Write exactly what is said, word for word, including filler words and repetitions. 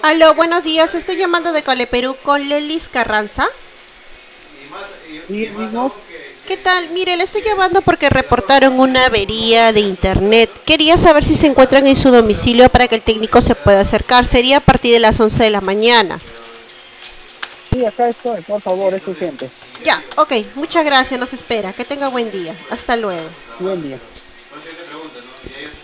Aló, buenos días. Estoy llamando de Cole Perú con Lelis Carranza. Sí, el mismo. ¿Qué tal? Mire, le estoy llamando porque reportaron una avería de internet. Quería saber si se encuentran en su domicilio para que el técnico se pueda acercar. Sería a partir de las once de la mañana. Sí, acá estoy, por favor, es urgente. Ya, ok. Muchas gracias. Nos espera. Que tenga buen día. Hasta luego. Buen día.